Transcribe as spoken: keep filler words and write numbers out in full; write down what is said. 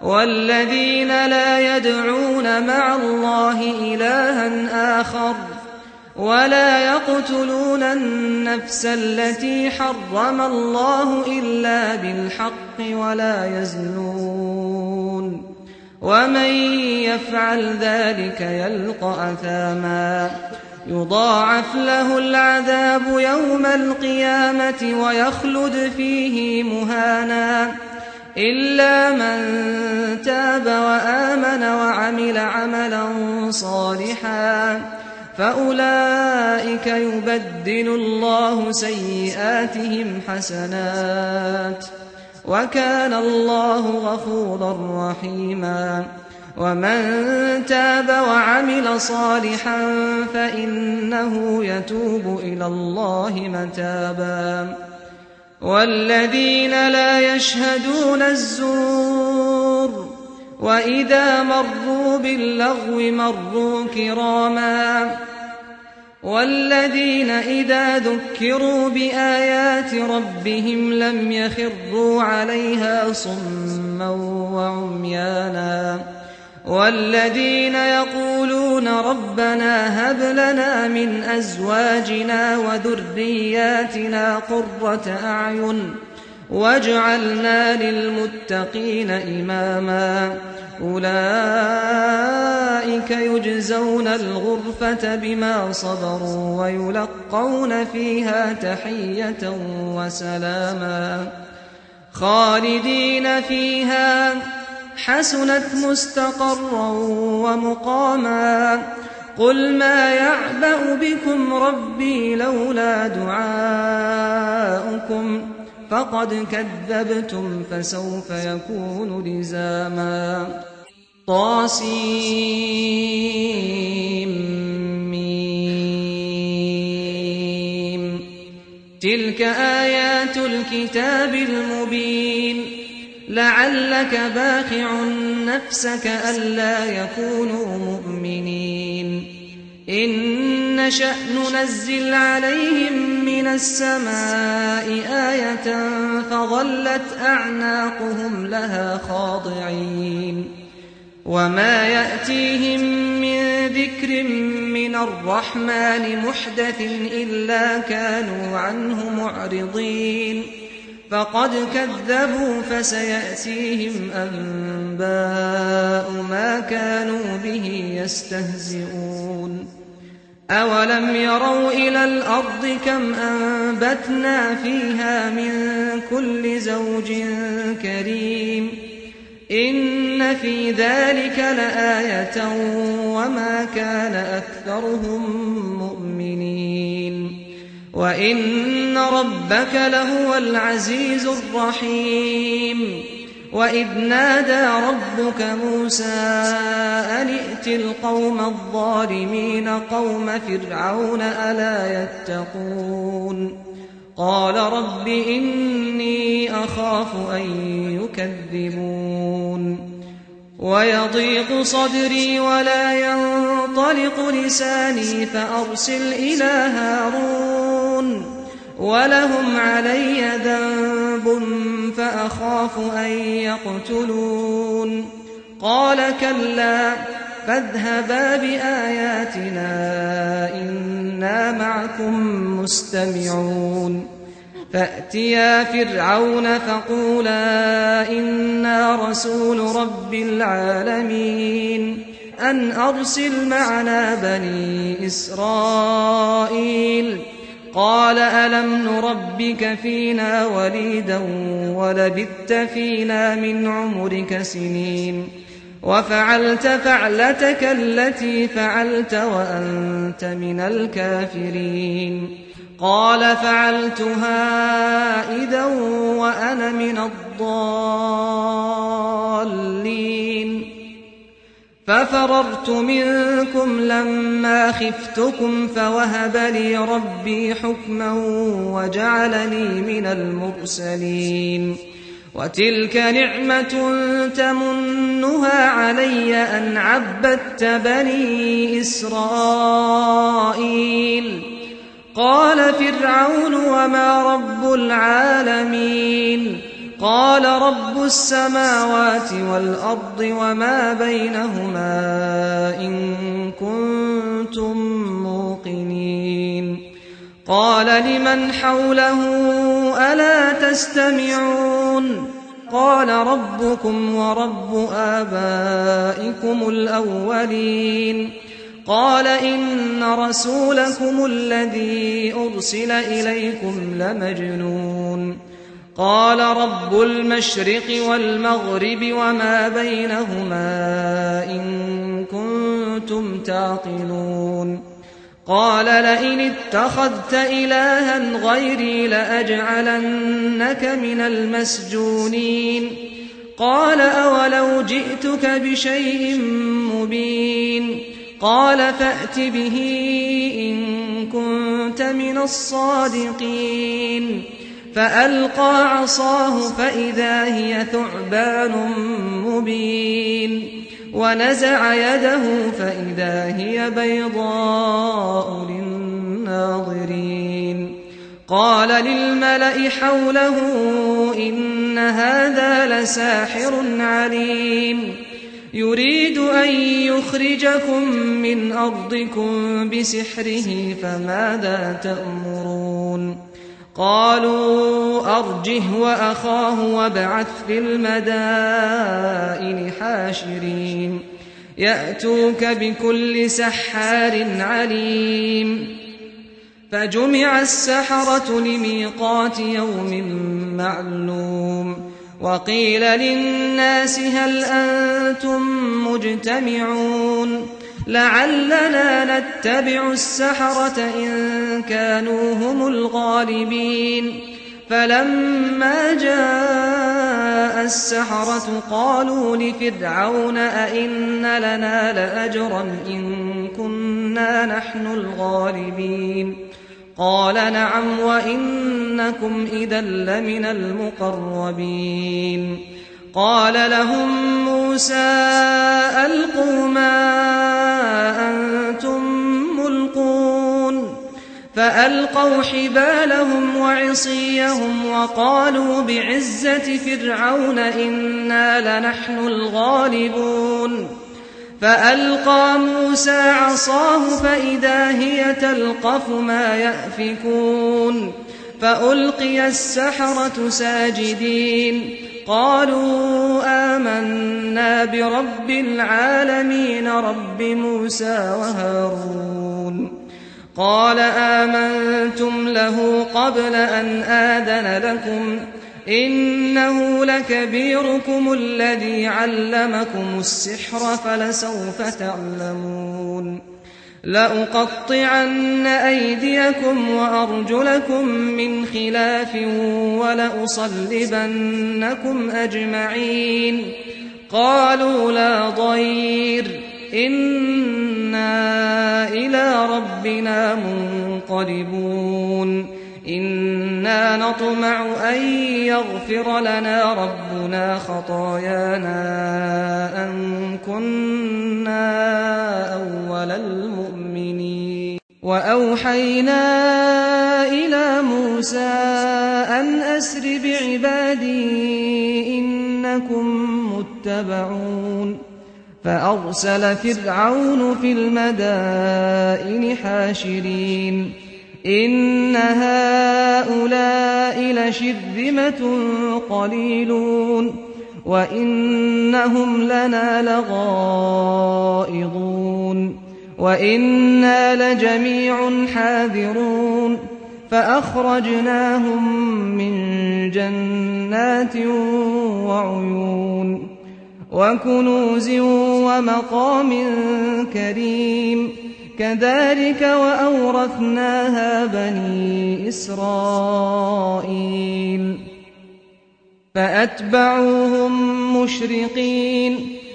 والذين لا يدعون مع الله إلها آخر ولا يقتلون النفس التي حرم الله إلا بالحق ولا يزنون ومن يفعل ذلك يلقى أثاما يضاعف له العذاب يوم القيامة ويخلد فيه مهانا إلا من تاب وآمن وعمل عملا صالحا فأولئك يبدل الله سيئاتهم حسنات وكان الله غفورا رحيما ومن تاب وعمل صالحا فإنه يتوب إلى الله متابا والذين لا يشهدون الزور وإذا مروا باللغو مروا كراما والذين إذا ذكروا بآيات ربهم لم يخروا عليها صما وعميانا والذين يقولون ربنا هب لنا من أزواجنا وذرياتنا قرة أعين واجعلنا للمتقين إماما أولئك يجزون الغرفة بما صبروا ويلقون فيها تحية وسلاما خالدين فيها حسنت مستقرا ومقاما قل ما يعبأ بكم ربي لولا دعاؤكم فقد كذبتم فسوف يكون لزاما طاسيم تلك آيات الكتاب المبين لعلك باخع نفسك ألا يكونوا مؤمنين إن نشأ ننزل عليهم من السماء آية فظلت أعناقهم لها خاضعين وما يأتيهم من ذكر من الرحمن محدث إلا كانوا عنه معرضين فقد كذبوا فسيأتيهم أنباء ما كانوا به يستهزئون أولم يروا إلى الأرض كم أنبتنا فيها من كل زوج كريم إن في ذلك لآية وما كان أكثرهم مؤمنين وإن ربك لهو العزيز الرحيم وإذ نادى ربك موسى أن ائت القوم الظالمين قوم فرعون ألا يتقون قال رب إني أخاف أن يكذبون ويضيق صدري ولا ينطلق لساني فأرسل إلى هارون ولهم علي ذنب فأخاف أن يقتلون قال كلا فاذهبا بآياتنا إنا معكم مستمعون فأتيا فرعون فقولا إنا رسول رب العالمين أن أرسل معنا بني إسرائيل قال ألم نربك فينا وليدا ولبثت فينا من عمرك سنين وفعلت فعلتك التي فعلت وأنت من الكافرين قال فعلتها إذا وأنا من الضالين ففررت منكم لما خفتكم فوهب لي ربي حكما وجعلني من المرسلين وتلك نعمة تمنها علي أن عبدت بني إسرائيل قال فرعون وما رب العالمين قال رب السماوات والأرض وما بينهما إن كنتم موقنين قال لمن حوله ألا تستمعون قال ربكم ورب آبائكم الأولين قال إن رسولكم الذي أرسل إليكم لمجنون قال رب المشرق والمغرب وما بينهما إن كنتم تعقلون قال لئن اتخذت إلها غيري لأجعلنك من المسجونين قال أولو جئتك بشيء مبين قال فأت به إن كنت من الصادقين فألقى عصاه فإذا هي ثعبان مبين ونزع يده فإذا هي بيضاء للناظرين قال للملأ حوله إن هذا لساحر عليم يريد أن يخرجكم من أرضكم بسحره فماذا تأمرون قالوا أرجه وأخاه وابعث في المدائن حاشرين يأتوك بكل سحار عليم فجمع السحرة لميقات يوم معلوم وقيل للناس هل أنتم مجتمعون لعلنا نتبع السحرة إن كانوا هم الغالبين فلما جاء السحرة قالوا لفرعون أئن لنا لأجرا إن كنا نحن الغالبين قال نعم وإنكم إذا لمن المقربين قال لهم موسى ألقوا ما أنتم ملقون فألقوا حبالهم وعصيهم وقالوا بعزة فرعون إنا لنحن الغالبون فألقى موسى عصاه فإذا هي تلقف ما يأفكون فألقي السحرة ساجدين قالوا آمنا برب العالمين رب موسى وهارون قال آمنتم له قبل أن آذن لكم إنه لكبيركم الذي علمكم السحر فلسوف تعلمون لأقطعن أيديكم وأرجلكم من خلاف ولأصلبنكم أجمعين قالوا لا ضير إنا إلى ربنا منقلبون إنا نطمع أن يغفر لنا ربنا خطايانا أن كنا أول المؤمنين وأوحينا إلى موسى أن أسر بعبادي إنكم متبعون فأرسل فرعون في المدائن حاشرين إن هؤلاء لشرذمة قليلون وإنهم لنا لغائظون وإنا لجميع حاذرون فأخرجناهم من جنات وعيون وكنوز ومقام كريم كذلك وأورثناها بني إسرائيل فأتبعوهم مشرقين